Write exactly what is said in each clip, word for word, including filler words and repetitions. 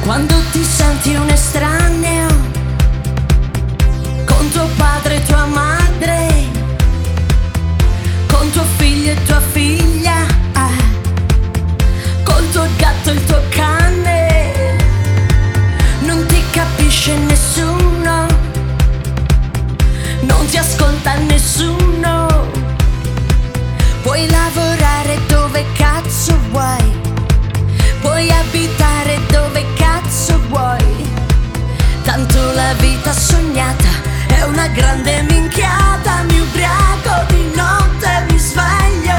Quando ti senti un estraneo con tuo padre e tua madre, con tuo figlio e tua figlia, eh, col tuo gatto e il tuo cane, non ti capisce nessuno, non ti ascolta nessuno. Puoi lavorare dove cazzo vuoi, puoi abitare dove cazzo vuoi, tanto la vita sognata è una grande minchiata. Mi ubriaco di notte, mi sveglio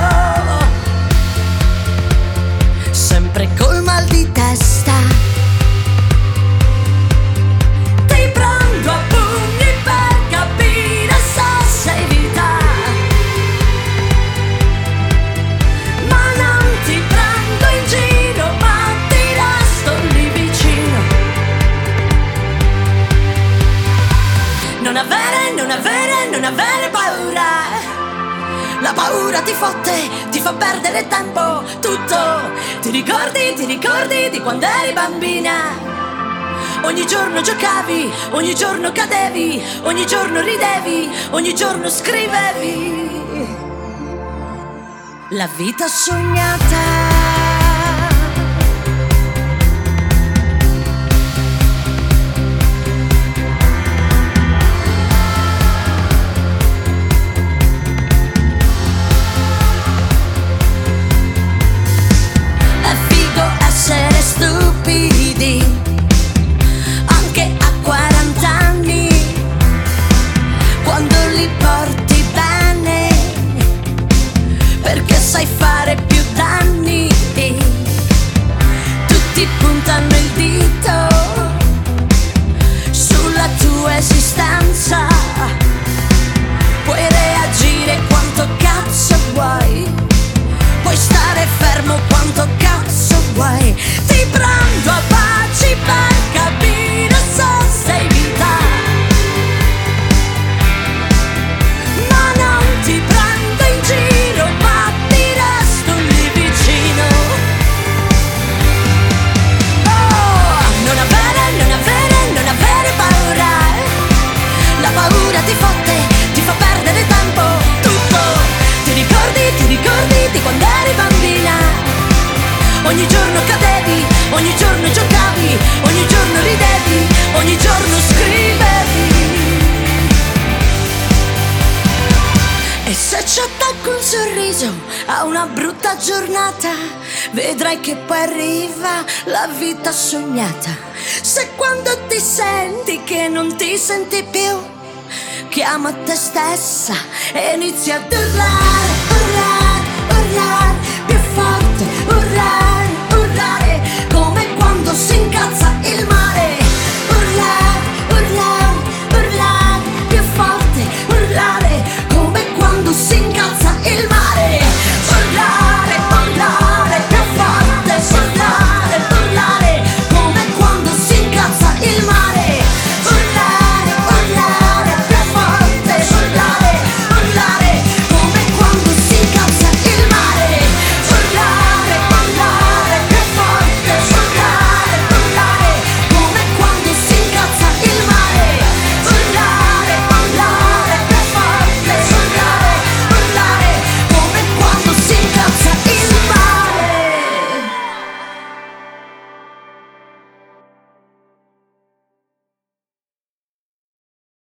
sempre col mal di testa. Ti prendo a pugni per capire se sei vita, ma non ti prendo in giro, ma ti resto lì vicino. Non avere, non avere, non avere paura. La paura ti fotte, ti fa perdere tempo, tutto. Ti ricordi, ti ricordi di quando eri bambina? Ogni giorno giocavi, ogni giorno cadevi, ogni giorno ridevi, ogni giorno scrivevi la vita sognata. Essere stupidi anche a quarant'anni, quando li porti bene, perché sai fare più danni. Tutti puntano il dito sulla tua esistenza, puoi reagire quanto cazzo vuoi, puoi stare fermo quanto cazzo vuoi. Ti prendo a baci per capire se sei vita, ma non ti prendo in giro, ma ti resto lì vicino. Oh, non avere, non avere, non avere paura. La paura ti fotte, ti fa perdere tempo, tutto. Ti ricordi, ti ricordi di quando eri bambina? Ogni giorno cadevi, ogni giorno giocavi, ogni giorno ridevi, ogni giorno scrivevi. E se ci attacco un sorriso a una brutta giornata, vedrai che poi arriva la vita sognata. Se quando ti senti che non ti senti più, chiama te stessa e inizia ad urlare, urlare, urlare.